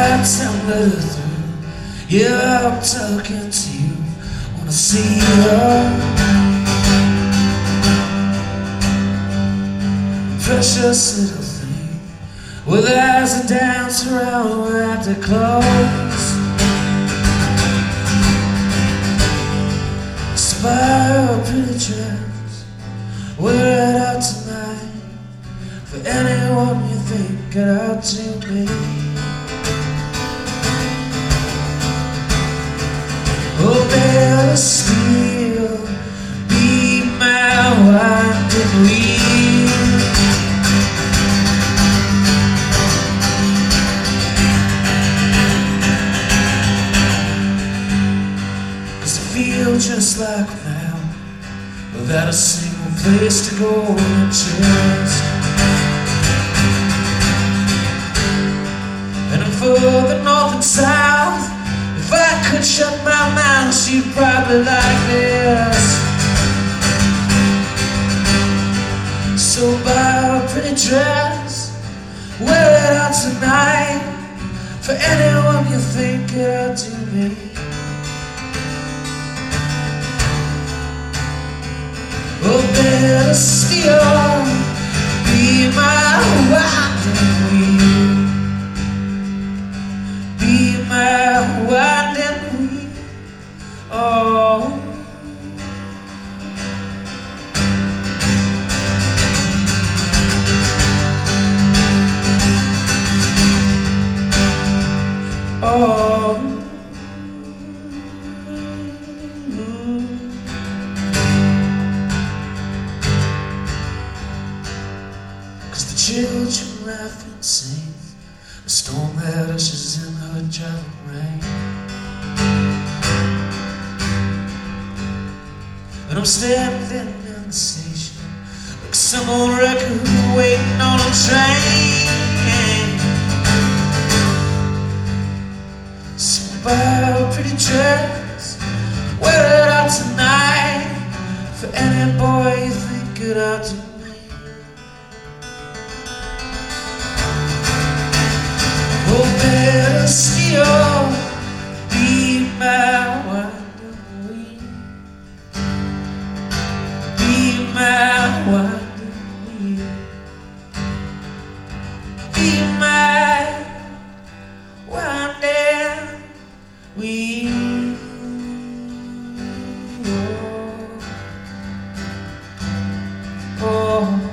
tumble through. Yeah, I'm talking to you. Wanna see you. Precious little thing, with eyes that dance around at the close. Spy a pretty dress, wear it out tonight for anyone you think it out to be. Oh, better still, be my wife and leave. 'Cause I feel just like now, without a single place to go and chest. And I'm for the north and south. If I could shut my mouth, she'd probably like this. So buy a pretty dress, wear it out tonight for anyone you think it out to me. Oh, better still, be my wife and weave. Be my wife and weave. Oh. Oh. The children laugh and sing, the storm that ushers in her driving rain. And I'm standing in the station like some old record waiting on a train. So buy a pretty dress, wear it out tonight for any boy you think it ought to. Oh, better still, be my wife and weave. Be my wife and weave. Be my wife and weave. Oh, oh.